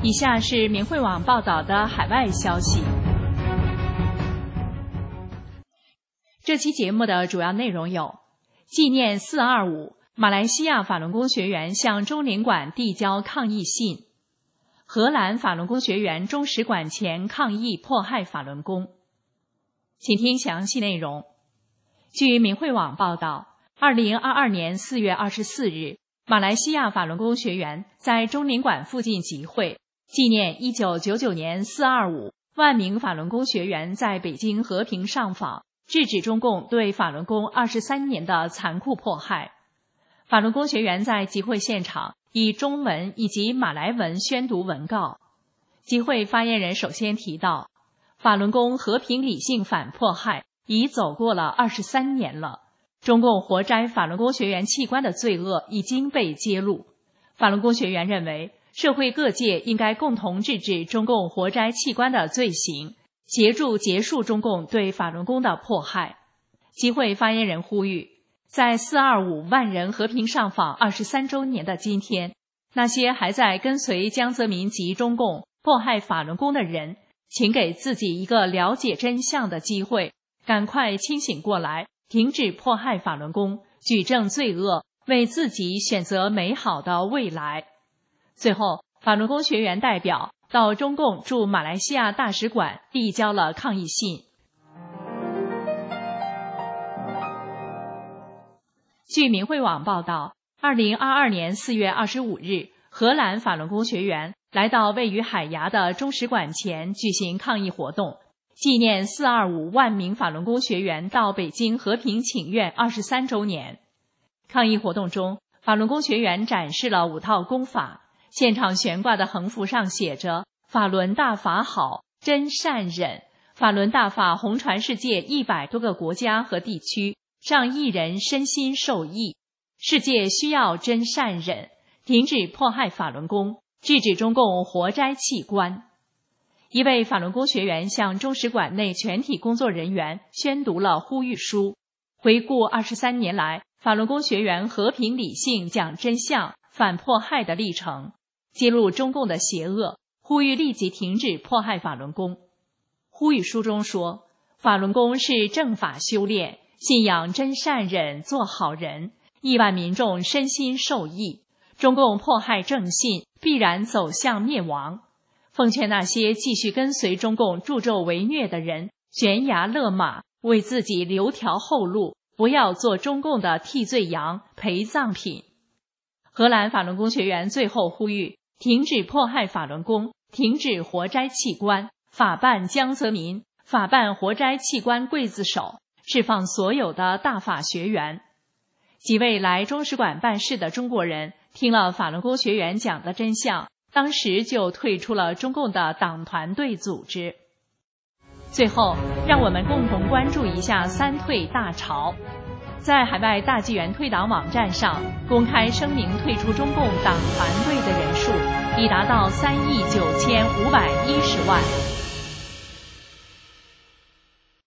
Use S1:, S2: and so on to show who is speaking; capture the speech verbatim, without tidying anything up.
S1: 以下是明慧网报道的海外消息。这期节目的主要内容有：纪念四二五，马来西亚法轮功学员向中领馆递交抗议信；荷兰法轮功学员中使馆前抗议迫害法轮功。请听详细内容。据明慧网报道，二零二二年四月二十四日，马来西亚法轮功学员在中领馆附近集会，纪念一九九九年四二五万名法轮功学员在北京和平上访，制止中共对法轮功二十三年的残酷迫害。法轮功学员在集会现场以中文以及马来文宣读文告。集会发言人首先提到，法轮功和平理性反迫害已走过了二十三年了，中共活摘法轮功学员器官的罪恶已经被揭露。法轮功学员认为，社会各界应该共同制止中共活摘器官的罪行，协助结束中共对法轮功的迫害。集会发言人呼吁，在四二五万人和平上访二十三周年的今天，那些还在跟随江泽民及中共迫害法轮功的人，请给自己一个了解真相的机会，赶快清醒过来，停止迫害法轮功，举证罪恶，为自己选择美好的未来。最后，法轮功学员代表到中共驻马来西亚大使馆递交了抗议信。据明慧网报道，二零二二年四月二十五日，荷兰法轮功学员来到位于海牙的中使馆前举行抗议活动，纪念四二五万名法轮功学员到北京和平请愿二十三周年。抗议活动中，法轮功学员展示了五套功法，现场悬挂的横幅上写着“法轮大法好，真善忍”，法轮大法红传世界一百多个国家和地区，上亿人身心受益。世界需要真善忍，停止迫害法轮功，制止中共活摘器官。一位法轮功学员向中使馆内全体工作人员宣读了呼吁书，回顾二十三年来法轮功学员和平理性讲真相反迫害的历程，揭露中共的邪恶，呼吁立即停止迫害法轮功。呼吁书中说，法轮功是正法修炼，信仰真善忍，做好人，亿万民众身心受益，中共迫害正信，必然走向灭亡。奉劝那些继续跟随中共助纣为虐的人，悬崖勒马，为自己留条后路，不要做中共的替罪羊、陪葬品。荷兰法轮功学员最后呼吁，停止迫害法轮功，停止活摘器官，法办江泽民，法办活摘器官刽子手，释放所有的大法学员。几位来中使馆办事的中国人听了法轮功学员讲的真相，当时就退出了中共的党团队组织。最后，让我们共同关注一下三退大潮。在海外大纪元退党网站上，公开声明退出中共党团队的人数已达到三亿九千五百一十万。